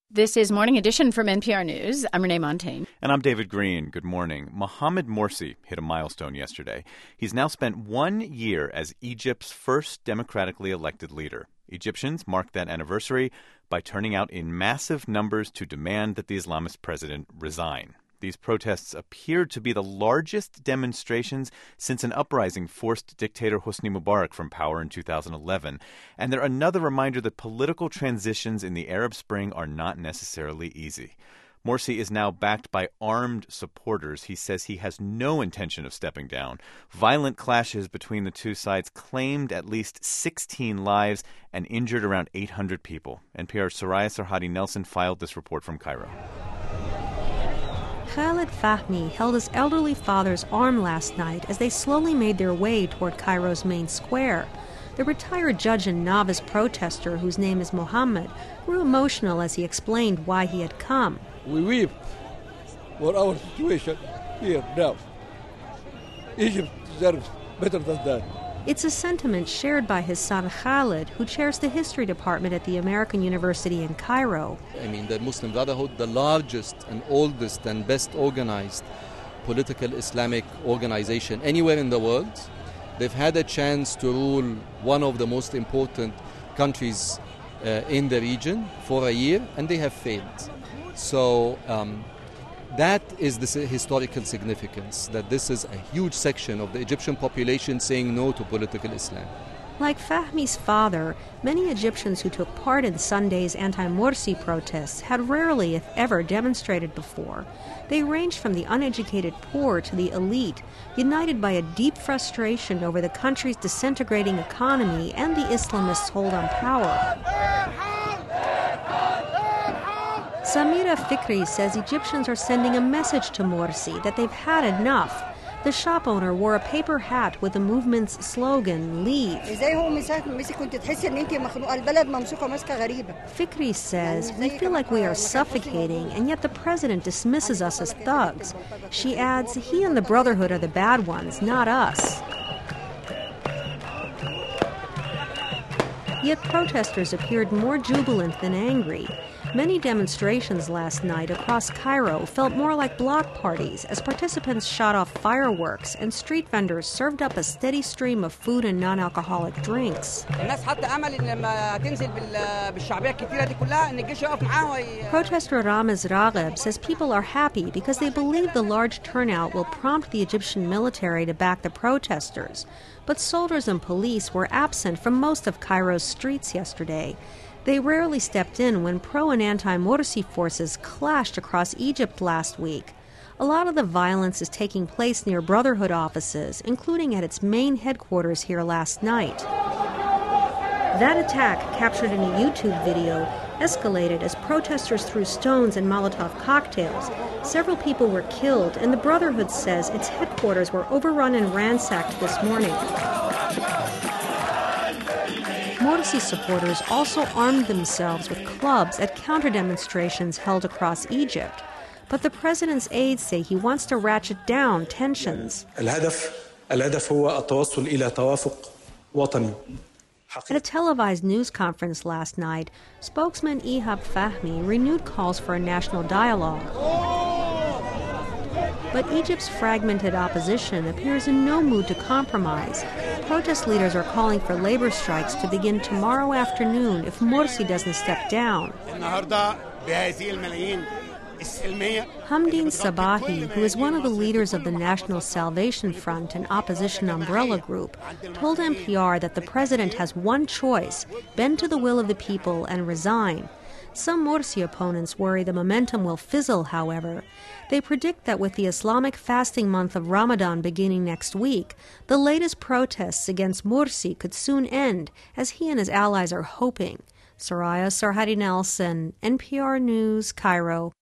This is Morning Edition from NPR News. I'm Renee Montagne. And I'm David Green. Good morning. Mohamed Morsi hit a milestone yesterday. He's now spent 1 year as Egypt's first democratically elected leader. Egyptians marked that anniversary by turning out in massive numbers to demand that the Islamist president resign. These protests appeared to be the largest demonstrations since an uprising forced dictator Hosni Mubarak from power in 2011. And they're another reminder that political transitions in the Arab Spring are not necessarily easy. Morsi is now backed by armed supporters. He says he has no intention of stepping down. Violent clashes between the two sides claimed at least 16 lives and injured around 800 people. NPR's Soraya Sarhadi Nelson filed this report from Cairo. Khaled Fahmy held his elderly father's arm last night as they slowly made their way toward Cairo's main square. The retired judge and novice protester, whose name is Mohammed, grew emotional as he explained why he had come. We weep for our situation here now. Egypt deserves better than that. It's a sentiment shared by his son Khaled, who chairs the history department at the American University in Cairo. I mean, the Muslim Brotherhood, the largest and oldest and best organized political Islamic organization anywhere in the world. They've had a chance to rule one of the most important countries in the region for a year, and they have failed. So that is the historical significance, that this is a huge section of the Egyptian population saying no to political Islam. Like Fahmy's father, many Egyptians who took part in Sunday's anti-Morsi protests had rarely, if ever, demonstrated before. They ranged from the uneducated poor to the elite, united by a deep frustration over the country's disintegrating economy and the Islamists' hold on power. Samira Fikri says Egyptians are sending a message to Morsi that they've had enough. The shop owner wore a paper hat with the movement's slogan, Leave. Fikri says, we feel like we are suffocating, and yet the president dismisses us as thugs. She adds, he and the Brotherhood are the bad ones, not us. Yet protesters appeared more jubilant than angry. Many demonstrations last night across Cairo felt more like block parties as participants shot off fireworks and street vendors served up a steady stream of food and non-alcoholic drinks. Protester Ramez Ragheb says people are happy because they believe the large turnout will prompt the Egyptian military to back the protesters. But soldiers and police were absent from most of Cairo's streets yesterday. They rarely stepped in when pro- and anti-Morsi forces clashed across Egypt last week. A lot of the violence is taking place near Brotherhood offices, including at its main headquarters here last night. That attack, captured in a YouTube video, escalated as protesters threw stones and Molotov cocktails. Several people were killed, and the Brotherhood says its headquarters were overrun and ransacked this morning. Morsi supporters also armed themselves with clubs at counter-demonstrations held across Egypt. But the president's aides say he wants to ratchet down tensions. الهدف هو التوصل إلى توافق وطني. At a televised news conference last night, spokesman Ihab Fahmy renewed calls for a national dialogue. But Egypt's fragmented opposition appears in no mood to compromise. Protest leaders are calling for labor strikes to begin tomorrow afternoon if Morsi doesn't step down. Hamdeen Sabahi, who is one of the leaders of the National Salvation Front, an opposition umbrella group, told NPR that the president has one choice: bend to the will of the people and resign. Some Morsi opponents worry the momentum will fizzle, however. They predict that with the Islamic fasting month of Ramadan beginning next week, the latest protests against Morsi could soon end, as he and his allies are hoping. Soraya Sarhadi Nelson, NPR News, Cairo.